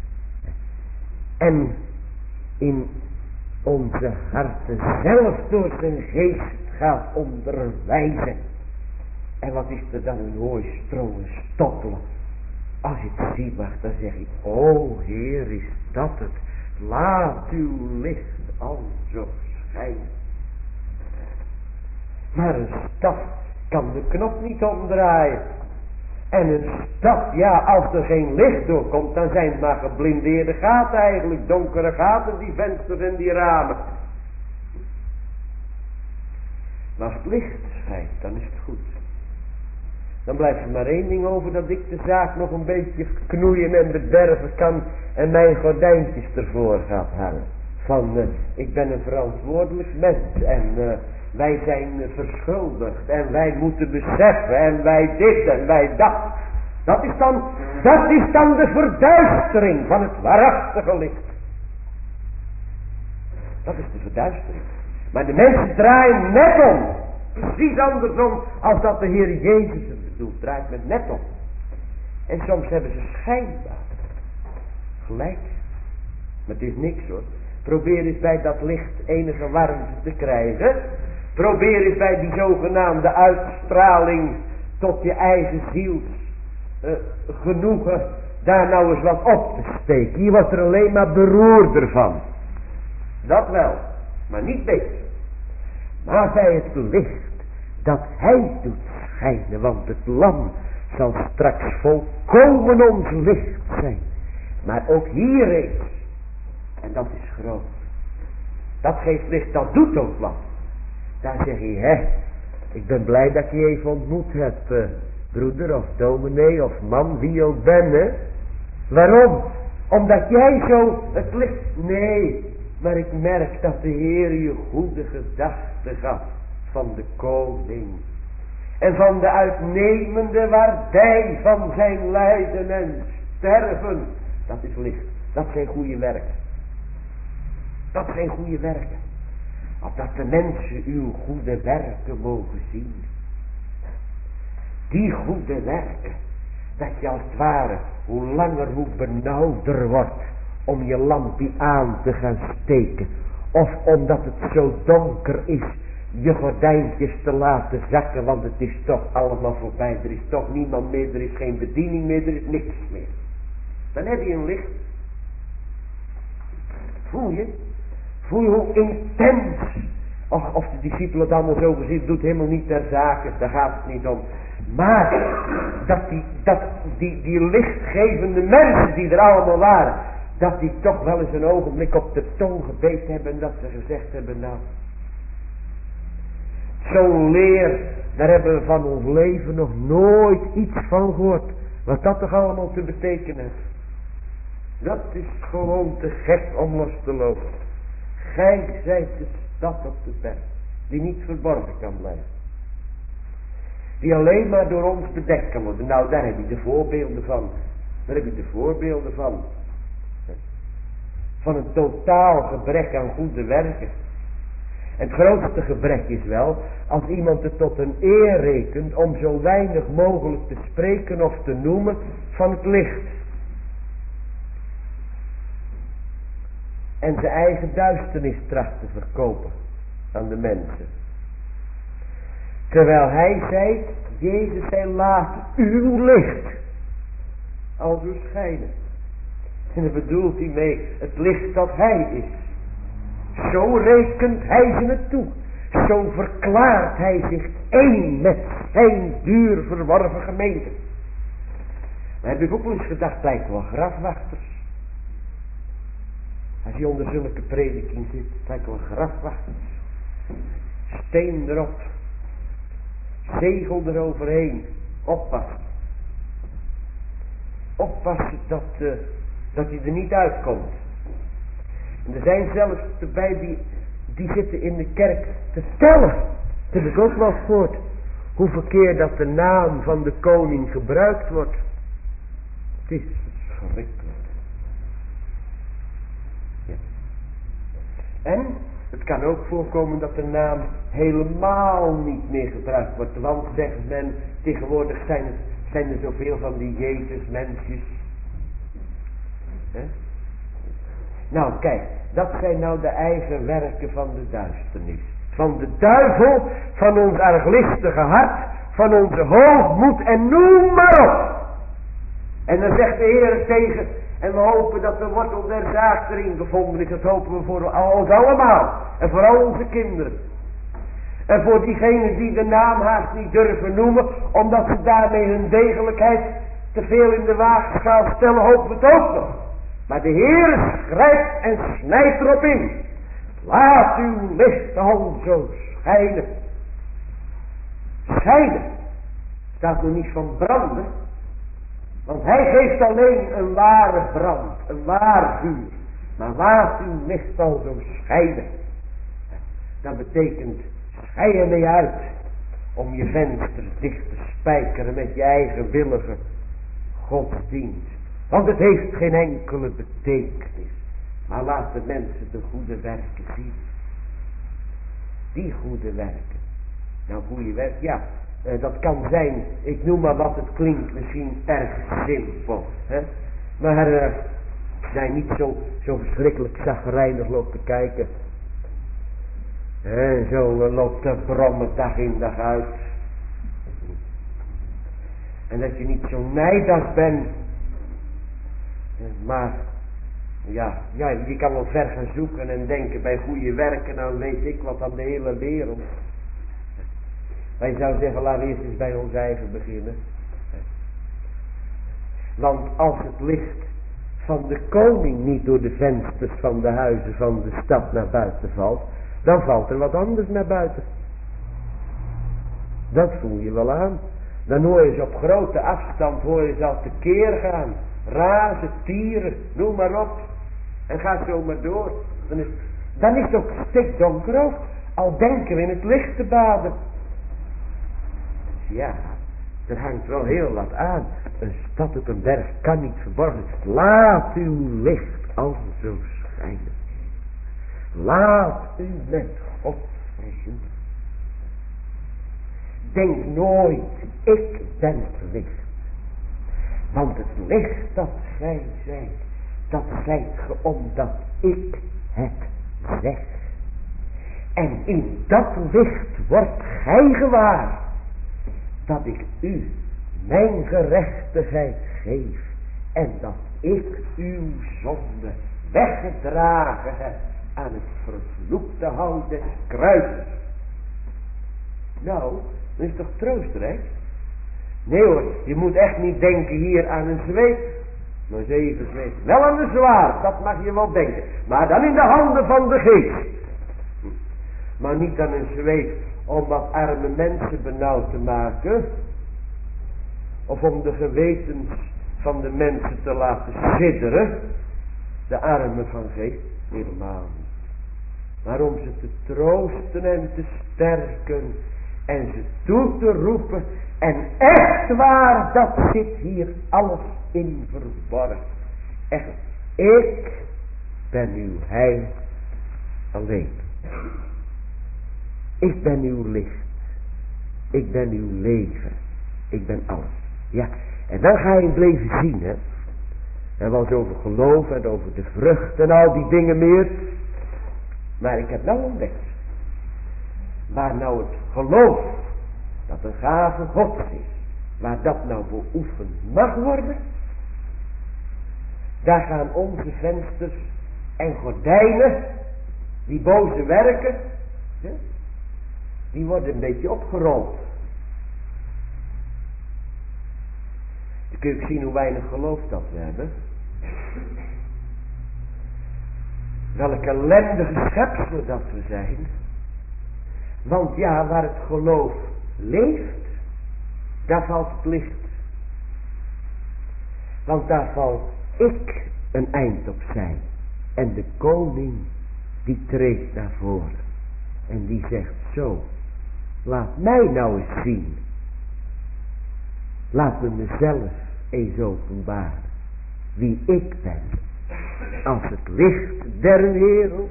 En in onze harten zelf door zijn geest gaat onderwijzen. En wat is er dan een hooi strongen stoppelen. Als je het ziet mag, dan zeg je, o Heer, is dat het. Laat uw licht al zo schijnen. Maar een stad kan de knop niet omdraaien. En een stad, ja, als er geen licht doorkomt, dan zijn het maar geblindeerde gaten eigenlijk. Donkere gaten, die vensters en die ramen. Maar als het licht schijnt, dan is het goed. Dan blijft er maar één ding over, dat ik de zaak nog een beetje knoeien en bederven kan en mijn gordijntjes ervoor gaat hangen. Van, uh, ik ben een verantwoordelijk mens en uh, wij zijn uh, verschuldigd en wij moeten beseffen en wij dit en wij dat. Dat is dan, dat is dan de verduistering van het waarachtige licht. Dat is de verduistering. Maar de mensen draaien net om. Precies andersom als dat de Heer Jezus het bedoelt. Draait met net om. En soms hebben ze schijnbaar gelijk. Maar het is niks hoor. Probeer eens bij dat licht enige warmte te krijgen. Probeer eens bij die zogenaamde uitstraling tot je eigen ziels uh, genoegen daar nou eens wat op te steken. Je wordt er alleen maar beroerder van. Dat wel, maar niet beter. Maar bij het licht dat hij doet schijnen, want het lam zal straks volkomen ons licht zijn. Maar ook hier eens, en dat is groot, dat geeft licht, dat doet ook wat. Daar zeg je, hè, ik ben blij dat ik je even ontmoet heb, uh, broeder of dominee of man, wie ook ben, hè. Waarom? Omdat jij zo het licht, nee, maar ik merk dat de Heer je goede gedachten gaf van de koning. En van de uitnemende waardij van zijn lijden en sterven. Dat is licht. Dat zijn goede werken. Dat zijn goede werken. Opdat de mensen uw goede werken mogen zien. Die goede werken. Dat je als het ware hoe langer hoe benauwder wordt om je lampje aan te gaan steken. Of omdat het zo donker is je gordijntjes te laten zakken. Want het is toch allemaal voorbij. Er is toch niemand meer. Er is geen bediening meer. Er is niks meer. Dan heb je een licht. Voel je? Voel je hoe intens. Och, of de discipelen het allemaal zo gezien. Doet helemaal niet ter zake. Daar gaat het niet om. Maar dat die, dat die, die lichtgevende mensen die er allemaal waren. Dat die toch wel eens een ogenblik op de tong gebeten hebben. En dat ze gezegd hebben, nou. Zo'n leer, daar hebben we van ons leven nog nooit iets van gehoord. Wat dat toch allemaal te betekenen heeft. Dat is gewoon te gek om los te lopen. Gij zijt de stad op de berg. Die niet verborgen kan blijven. Die alleen maar door ons bedekt kan worden. Nou, daar heb je de voorbeelden van. Daar heb je de voorbeelden van. Van een totaal gebrek aan goede werken. En het grootste gebrek is wel, als iemand het tot een eer rekent om zo weinig mogelijk te spreken of te noemen van het licht. En zijn eigen duisternis tracht te verkopen aan de mensen. Terwijl hij zei, Jezus zei, laat uw licht al zo schijnen. En daar bedoelt hij mee het licht dat hij is. Zo rekent hij ze het toe. Zo verklaart hij zich één met zijn duur verworven gemeente. Maar heb ik ook wel eens gedacht, lijkt wel grafwachters. Als je onder zulke prediking zit, lijkt wel grafwachters. Steen erop. Zegel eroverheen. Oppassen. Oppassen dat, uh, dat hij er niet uitkomt. En er zijn zelfs erbij die, die zitten in de kerk te tellen. Dat heb ik ook wel gehoord. Hoeveel keer dat de naam van de koning gebruikt wordt. Het is verschrikkelijk. Ja. En het kan ook voorkomen dat de naam helemaal niet meer gebruikt wordt. Want zegt men, tegenwoordig zijn, het, zijn er zoveel van die Jezus-mensjes. He? Nou kijk, dat zijn nou de eigen werken van de duisternis. Van de duivel, van ons arglistige hart, van onze hoogmoed en noem maar op. En dan zegt de Heer tegen, en we hopen dat de wortel der zaak erin gevonden is. Dat hopen we voor ons allemaal. En voor al onze kinderen. En voor diegenen die de naam haast niet durven noemen, omdat ze daarmee hun degelijkheid te veel in de waagschaal stellen, hopen we het ook nog. Maar de Heer grijpt en snijdt erop in. Laat uw licht al zo schijnen. Schijnen. staat nog niet van branden. Want hij geeft alleen een ware brand, een waar vuur. Maar laat uw licht al zo schijnen. Dat betekent, schei ermee uit om je vensters dicht te spijkeren met je eigenwillige godsdienst. Want het heeft geen enkele betekenis. Maar laat de mensen de goede werken zien. Die goede werken. Nou, goede werk, ja. Uh, dat kan zijn, ik noem maar wat, het klinkt misschien erg simpel. Hè? Maar uh, zijn niet zo, zo verschrikkelijk chagrijnig lopen kijken. En zo uh, loopt te brommen dag in dag uit. En dat je niet zo nijdig bent. Uh, maar, ja, ja, je kan wel ver gaan zoeken en denken bij goede werken, nou weet ik wat aan de hele wereld. Wij zouden zeggen, laten we eerst eens bij ons eigen beginnen. Want als het licht van de koning niet door de vensters van de huizen van de stad naar buiten valt, dan valt er wat anders naar buiten. Dat voel je wel aan. Dan hoor je ze op grote afstand, hoor je ze al tekeer gaan. Razen, tieren, noem maar op. En ga zo maar door. Dan is, dan is het ook stikdonker ook. Al denken we in het licht te baden. Ja, er hangt wel heel wat aan. Een stad op een berg kan niet verborgen. Laat uw licht al zo schijnen. Laat u met God verzoenen. Denk nooit, ik ben het licht. Want het licht dat gij zijt, dat zijt ge omdat ik het zeg. En in dat licht wordt gij gewaar dat ik u mijn gerechtigheid geef en dat ik uw zonde weggedragen heb aan het vervloekte hout des kruises. Nou, dat is toch troostrijk? Nee hoor, je moet echt niet denken hier aan een zweep. Maar eens even zweep. Wel aan de zwaard, dat mag je wel denken. Maar dan in de handen van de geest. Maar niet aan een zweep om wat arme mensen benauwd te maken. Of om de gewetens van de mensen te laten sidderen. De armen van geest, helemaal niet. Maar om ze te troosten en te sterken. En ze toe te roepen. En echt waar, dat zit hier alles in verborgen. Echt, ik ben uw heil alleen. Ik ben uw licht. Ik ben uw leven. Ik ben alles. Ja, en dan ga je het leven zien, hè. En wel eens over geloof en over de vrucht en al die dingen meer. Maar ik heb nou ontdekt. Waar nou het geloof, dat een gave Gods is, waar dat nou beoefend mag worden, daar gaan onze vensters en gordijnen, die boze werken, hè, die worden een beetje opgerold. Dan kun je zien hoe weinig geloof dat we hebben. Welke ellendige schepselen dat we zijn. Want ja, waar het geloof leeft, daar valt het licht. Want daar valt ik een eind op zijn. En de koning die treedt naar voren. En die zegt zo, laat mij nou eens zien. Laat me mezelf eens openbaren. Wie ik ben. Als het licht der wereld.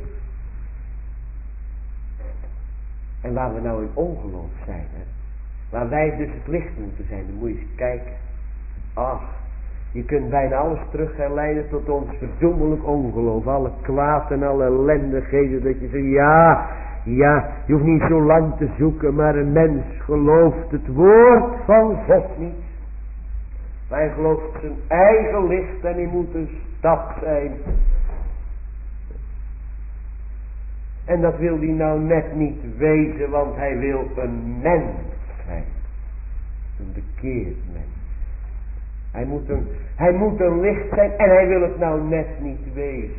En waar we nou in ongeloof zijn. Hè? Waar wij dus het licht moeten zijn. Dan moet je eens kijken. Ach. Je kunt bijna alles terug herleiden tot ons verdoemelijk ongeloof. Alle kwaad en alle ellendigheden. Dat je zegt ja. Ja. Je hoeft niet zo lang te zoeken. Maar een mens gelooft het woord van God niet. Maar hij gelooft zijn eigen licht. En hij moet een stap zijn. En dat wil hij nou net niet wezen, want hij wil een mens zijn. Een bekeerd mens. Hij moet een, hij moet een licht zijn en hij wil het nou net niet wezen.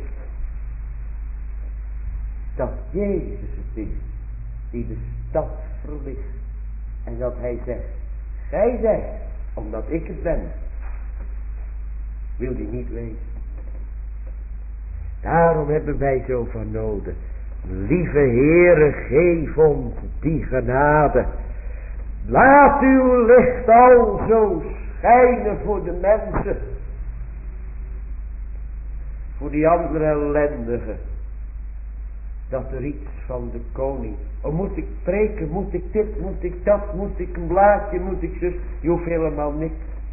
Dat Jezus het is, die de stad verlicht. En dat hij zegt, Gij zegt, omdat ik het ben, wil die niet wezen. Daarom hebben wij zo van nodig. Lieve Heere, geef ons die genade. Laat uw licht al zo schijnen voor de mensen. Voor die andere ellendigen. Dat er iets van de koning. Oh, moet ik preken, moet ik dit, moet ik dat, moet ik een blaadje, moet ik zus. Je hoeft helemaal niks.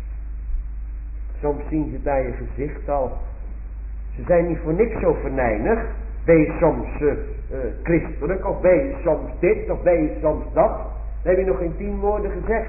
Soms zien ze het aan je gezicht al. Ze zijn niet voor niks zo venijnig. Ben je soms uh, uh, christelijk, of ben je soms dit, of ben je soms dat. Dan heb je nog geen tien woorden gezegd.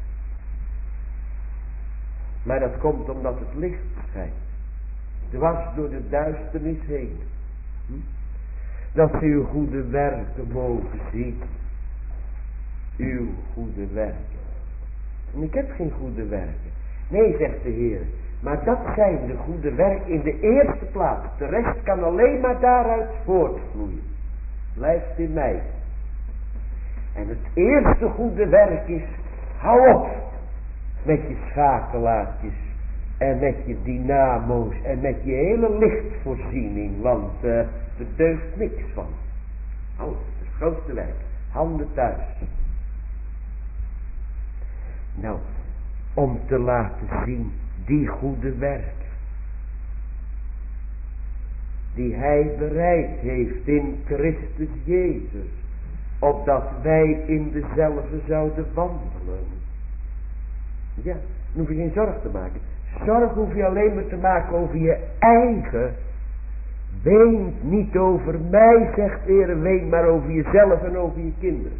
Maar dat komt omdat het licht schijnt. Dwars door de duisternis heen. Hm? Dat ze uw goede werken mogen zien. Uw goede werken. En ik heb geen goede werken. Nee, zegt de Heer. Maar dat zijn de goede werken in de eerste plaats. De rest kan alleen maar daaruit voortvloeien. Blijft in mij. En het eerste goede werk is. Hou op. Met je schakelaartjes. En met je dynamo's. En met je hele lichtvoorziening. Want uh, er deugt niks van. Hou, dat is het grootste werk. Handen thuis. Nou. Om te laten zien. Die goede werk. Die hij bereid heeft in Christus Jezus. Opdat wij in dezelfde zouden wandelen. Ja, dan hoef je geen zorg te maken. Zorg hoef je alleen maar te maken over je eigen. Weent niet over mij, zegt de Heer, ween maar over jezelf en over je kinderen.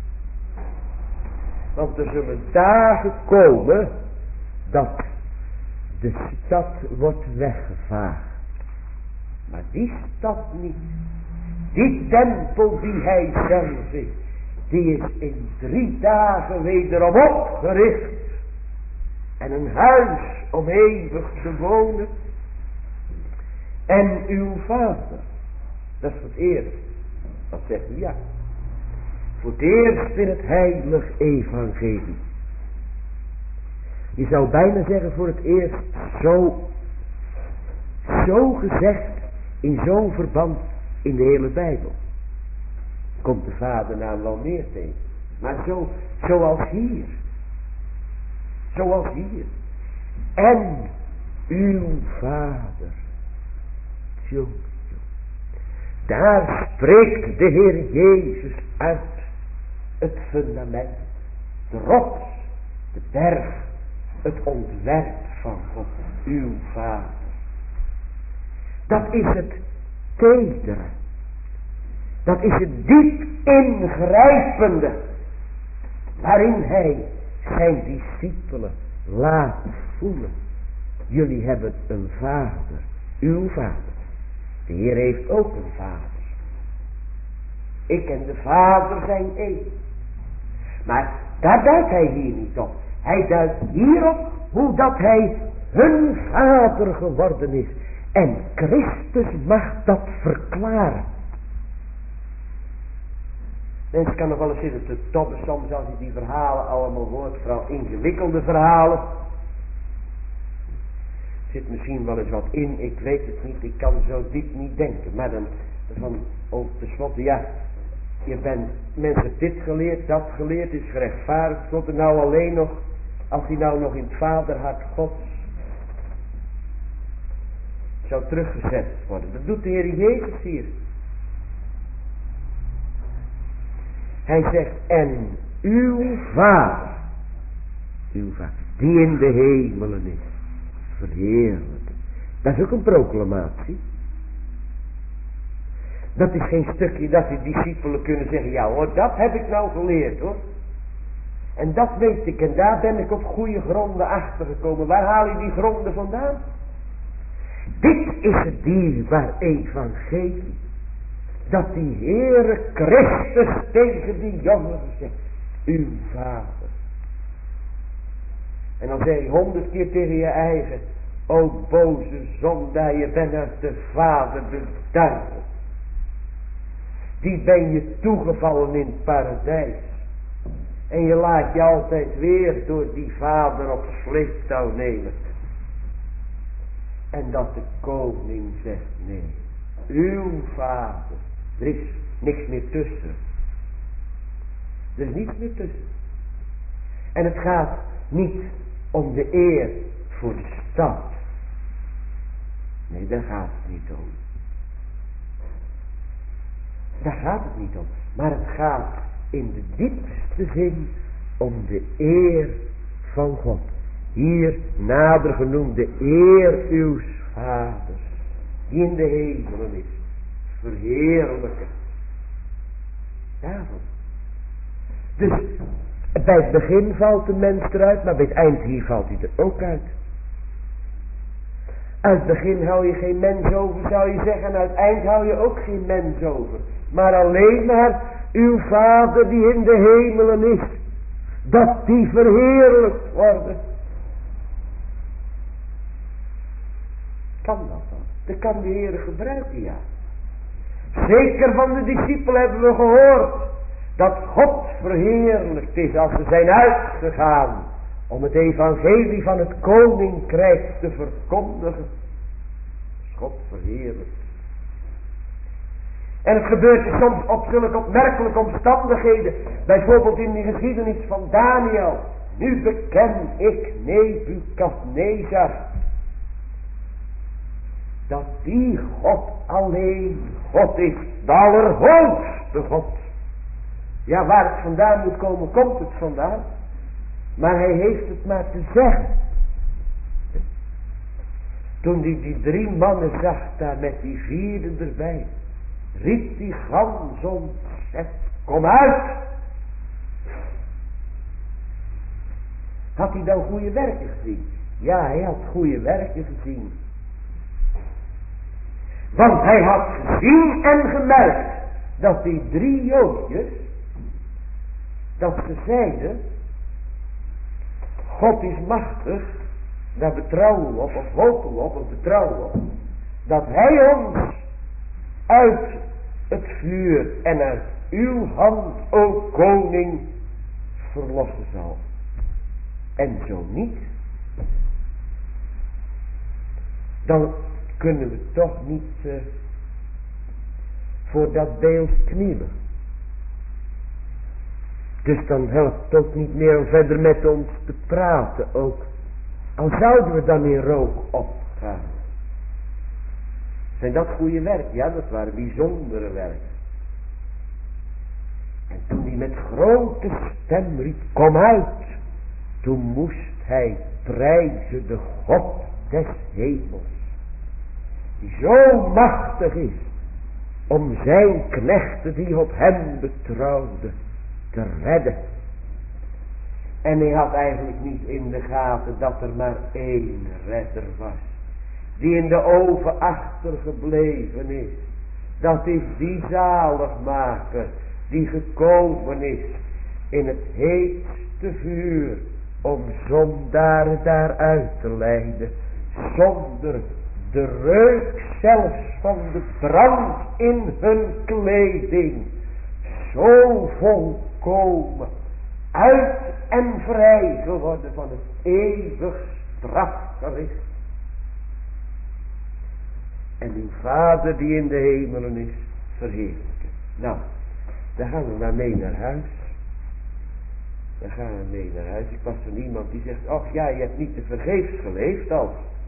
Want er zullen dagen komen dat de stad wordt weggevaagd. Maar die stad niet. Die tempel die hij zelf is, die is in drie dagen wederom opgericht. En een huis om eeuwig te wonen. En uw vader, dat is voor het eerst. Wat zegt u? Ja. Voor het eerst in het heilig evangelie. Je zou bijna zeggen voor het eerst zo, zo gezegd in zo'n verband in de hele Bijbel. Komt de vadernaam wel meer tegen. Maar zo, zoals hier. Zoals hier. En uw vader. Tjonge, tjonge. Daar spreekt de Heer Jezus uit. Het fundament. De rots. De berg. Het ontwerp van God. Uw vader. Dat is het tedere. Dat is het diep ingrijpende. Waarin hij zijn discipelen laat voelen. Jullie hebben een vader. Uw vader. De Heer heeft ook een vader. Ik en de vader zijn één. Maar daar duidt hij hier niet op. Hij duidt hierop hoe dat hij hun vader geworden is. En Christus mag dat verklaren. Mensen kan nog wel eens zitten te tobben soms als je die verhalen allemaal hoort. Vooral ingewikkelde verhalen. Er zit misschien wel eens wat in. Ik weet het niet. Ik kan zo diep niet denken. Maar dan van oh, tenslotte ja. Je bent mensen dit geleerd, dat geleerd. Is gerechtvaardigd. Tot er nou alleen nog. Als hij nou nog in het vaderhart Gods zou teruggezet worden. Dat doet de Heer Jezus hier. Hij zegt, en uw vader, uw vader, die in de hemelen is, verheerlijk. Dat is ook een proclamatie. Dat is geen stukje dat die discipelen kunnen zeggen, ja hoor, dat heb ik nou geleerd hoor. En dat weet ik, en daar ben ik op goede gronden achtergekomen. Waar haal je die gronden vandaan? Dit is het dierbaar evangelie. Dat die Heere Christus tegen die jongen zegt, uw vader. En dan zeg je honderd keer tegen je eigen, o boze zondaar, je bent uit de vader, de duivel. Die ben je toegevallen in het paradijs. En je laat je altijd weer door die vader op sleeptouw nemen. En dat de koning zegt, nee, uw vader, er is niks meer tussen. Er is niets meer tussen. En het gaat niet om de eer voor de stad. Nee, daar gaat het niet om. Daar gaat het niet om. Maar het gaat in de diepste zin om de eer van God. Hier nader genoemd de eer uws vaders, die in de hemelen is, verheerlijken. Daarom. Dus bij het begin valt de mens eruit, maar bij het eind hier valt hij er ook uit. Uit het begin hou je geen mens over, zou je zeggen, en uit het eind hou je ook geen mens over. Maar alleen maar uw vader die in de hemelen is, dat die verheerlijkt worden. Kan dat dan? Dat kan de Heer gebruiken, ja. Zeker van de discipelen hebben we gehoord dat God verheerlijkt is als ze zijn uitgegaan om het evangelie van het koninkrijk te verkondigen. Is God verheerlijkt. En het gebeurt soms op zulke opmerkelijke omstandigheden. Bijvoorbeeld in de geschiedenis van Daniel. Nu beken ik Nebukadnezar. Dat die God alleen God is. De allerhoogste God. Ja, waar het vandaan moet komen, komt het vandaan. Maar hij heeft het maar te zeggen. Toen hij die drie mannen zag daar met die vierde erbij, riep die gans ontzet, kom uit! Had hij dan goede werken gezien? Ja, hij had goede werken gezien. Want hij had gezien en gemerkt dat die drie joodjes, dat ze zeiden, God is machtig, daar betrouwen we op, of hopen we op, of betrouwen we op, dat hij ons uit het vuur en uit uw hand, o koning, verlossen zal. En zo niet, dan kunnen we toch niet uh, voor dat beeld knielen. Dus dan helpt het ook niet meer om verder met ons te praten ook. Al zouden we dan in rook opgaan. Zijn dat goede werk? Ja, dat waren bijzondere werken. En toen hij met grote stem riep, kom uit. Toen moest hij prijzen de God des hemels. Die zo machtig is om zijn knechten die op hem betrouwden te redden. En hij had eigenlijk niet in de gaten dat er maar één redder was. Die in de oven achtergebleven is. Dat is die zaligmaker die gekomen is in het heetste vuur om zondaren daaruit te leiden. Zonder de reuk zelfs van de brand in hun kleding. Zo volkomen uit en vrij geworden van het eeuwig strafgericht. En uw vader die in de hemelen is, verheerlijken. Nou, daar gaan we maar mee naar huis. Daar gaan we mee naar huis. Ik was van iemand die zegt, ach ja, je hebt niet te vergeefs geleefd als.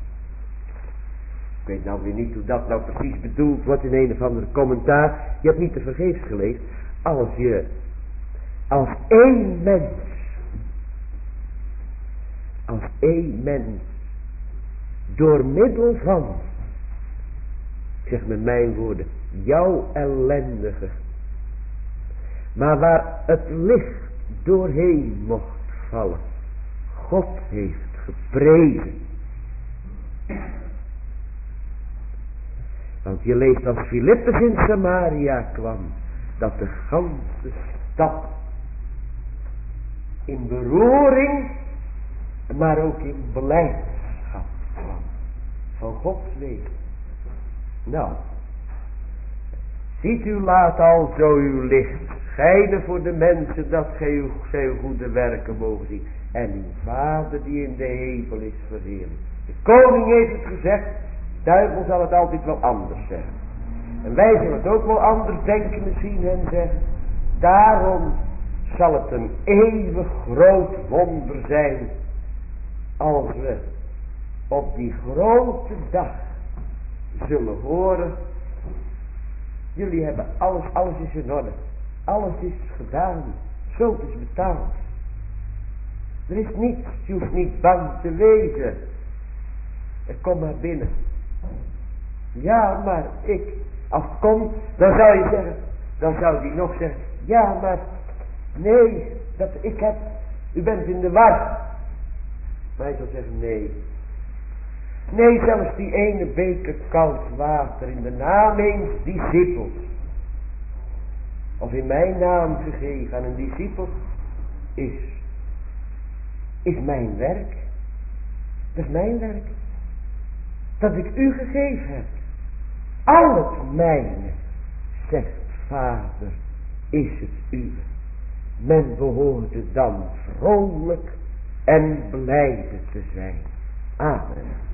Ik weet nou weer niet hoe dat nou precies bedoeld wordt in een of andere commentaar. Je hebt niet te vergeefs geleefd als je als één mens, als één mens, door middel van, ik zeg met mijn woorden, jouw ellendige, maar waar het licht doorheen mocht vallen, God heeft geprezen. Want je leest als Filippus in Samaria kwam, dat de ganse stad in beroering, maar ook in blijdschap kwam. Van Gods wegen. Nou, ziet u, laat al zo uw licht verschijnen voor de mensen, dat gij uw, zij uw goede werken mogen zien. En uw Vader die in de hemel is verheerlijkt. De koning heeft het gezegd, duivel zal het altijd wel anders zeggen. En wij zullen het ook wel anders denken misschien en zeggen. Daarom zal het een eeuwig groot wonder zijn als we op die grote dag zullen horen. Jullie hebben alles, alles is in orde. Alles is gedaan. Schuld is betaald. Er is niets, je hoeft niet bang te wezen. En kom maar binnen. Ja, maar ik, als het komt, dan zou je zeggen, dan zou die nog zeggen, ja, maar, nee, dat ik heb, u bent in de war. Maar hij zou zeggen, nee. Nee, zelfs die ene beker koud water in de naam eens discipels. Of in mijn naam gegeven aan een discipel is, is mijn werk. Dat is mijn werk. Dat ik u gegeven heb. Al het mijne, zegt Vader, is het uwe. Men behoorde dan vrolijk en blijde te zijn. Amen.